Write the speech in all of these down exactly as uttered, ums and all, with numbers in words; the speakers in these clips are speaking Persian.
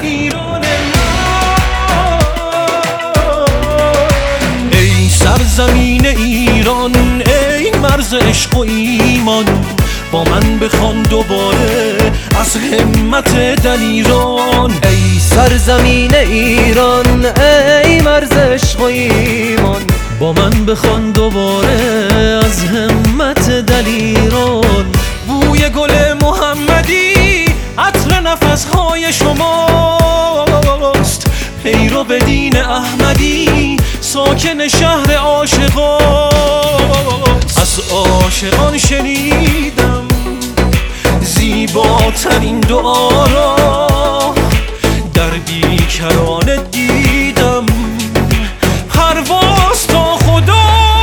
ایران من. ای سرزمین ایران، ای مرز عشق و ایمان، با من بخوان دوباره از همت دلیران. ای سرزمین ایران، ای مرز عشق و ایمان، با من بخوان دوباره از همت دلیران. بوی گل محمدی عطر نفسهای شماست، پیرو به دین احمدی ساکن شهر عاشقاست. از عاشقان شنیدم زیباترین دعا را، در بیکران دیدم پرواز تا خدا.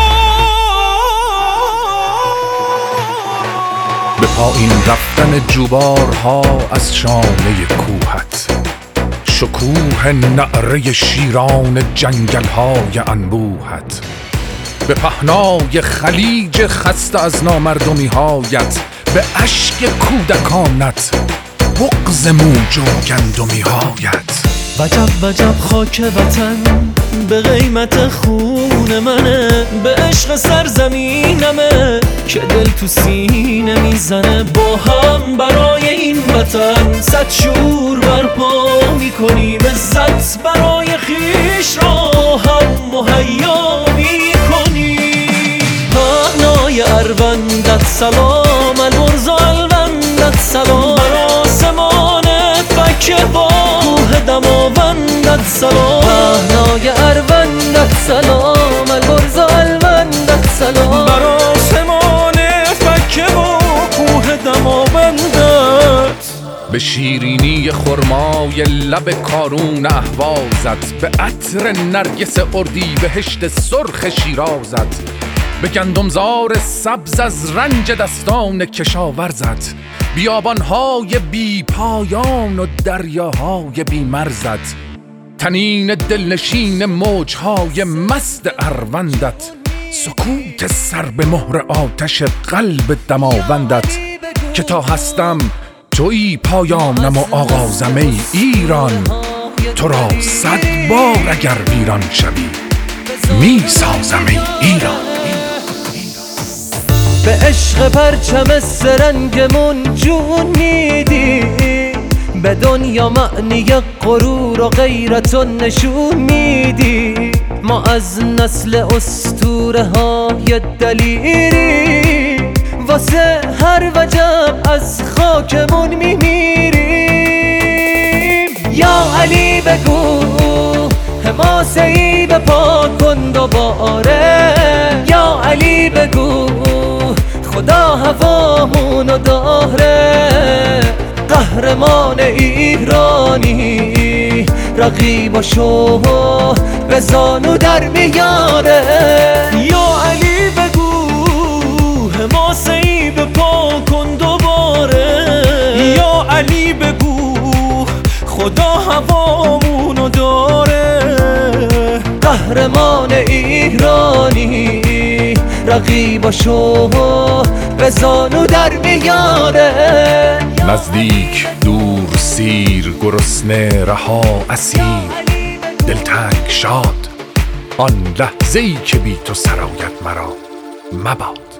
به پایین رفتن جوبارها از شانه کوهت، شکوه نعره شیران جنگل‌های انبوهت، به پهنای خلیج خسته از نامردمی‌هایت، به اشک کودکانت، بغض موج و گندمی‌هایت. وجب وجب خاک وطن به قیمت خون منه، به عشق سرزمینمه که دل تو سینه میزنه. با هم برای این وطن صد شور برپا میکنیم، عزت برای خیش را هم مهیا میکنیم. پهنای اروندت سلام، البرز و الوندت سلام، بر آسمان فکه با کوه دماوندت سلام. پهنای اروندت سلام، البرز و الوندت سلام، بر آسمان فکه با کوه دماوندت. به شیرینی خرمای لب کارون اهوازت، به عطر نرگس اردی بهشت سرخ شیرازت، به گندمزار سبز از رنج دستان کشاورزت، بیابانهای بی پایان و دریاهای بی مرزت، تنین دلنشین موجهای مست اروندت، سکوت سر به مهر آتش قلب دماوندت. که تا هستم تویی پایانم و آغازم ای ایران، تو را صد بار اگر ویران شوی می سازم ای ایران. به عشق پرچم سرنگمون جون میدی، به دنیا معنی غرور و غیرت و نشون میدی. ما از نسل اسطوره های دلیری، واسه هر وجب از خاکمون میمیریم. یا علی بگو حماسه‌ای به پا کن دوباره، یا علی بگو خدا هوامونو داره. قهرمان ایرانی رقیباشو به زانو در میاره. یا علی بگو حماسه‌ای به پا کن دوباره، یا علی بگو خدا هوامونو داره. قهرمان ایرانی رقیباشو به زانو در میاره. نزدیک دور سیر گرسنه رها اسیر، دلتنگ شاد آن لحظه‌ای که بی تو سرایت مرا مباد.